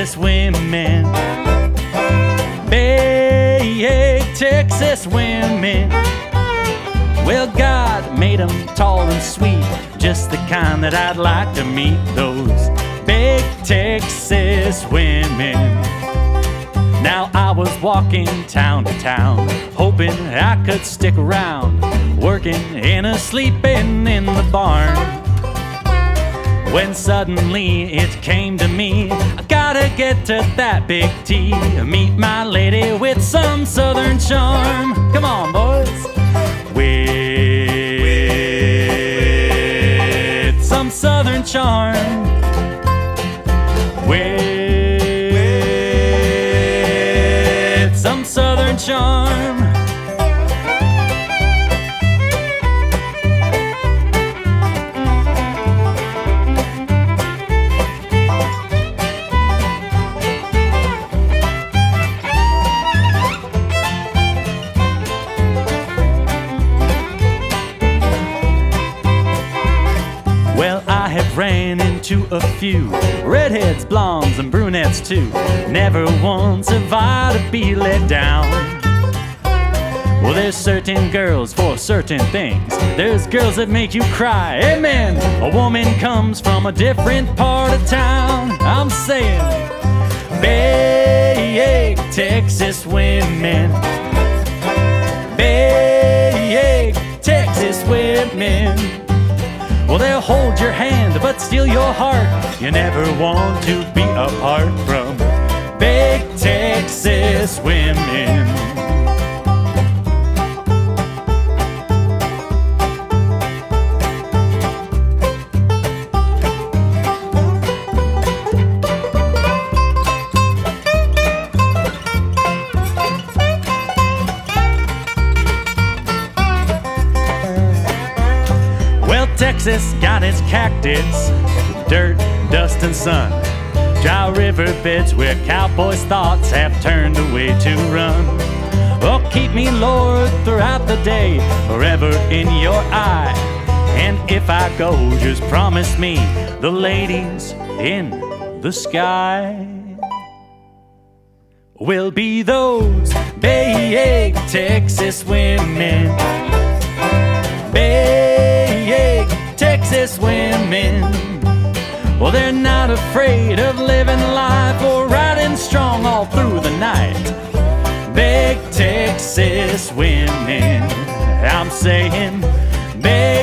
Texas women. Big Texas women. Well, God made them tall and sweet, just the kind that I'd like to meet. Those big Texas women. Now I was walking town to town, hoping I could stick around, working and sleeping in the barn. When suddenly it came to me, I gotta get to that Big T, meet my lady with some southern charm. Come on, boys. With some southern charm. With some southern charm. Well, I have ran into a few redheads, blondes, and brunettes too. Never once have I to be let down. Well, there's certain girls for certain things. There's girls that make you cry. Amen. A woman comes from a different part of town. I'm saying, big Texas women. Big Texas women. Well, they'll hold your hand but steal your heart. You never want to be apart from big Texas women. Texas got its cactus, dirt, dust, and sun. Dry riverbeds where cowboys' thoughts have turned away to run. Oh, keep me, Lord, throughout the day, forever in your eye. And if I go, just promise me the ladies in the sky will be those big Texas women. Big Texas women. Well, they're not afraid of living life or riding strong all through the night. Big Texas women. I'm saying, big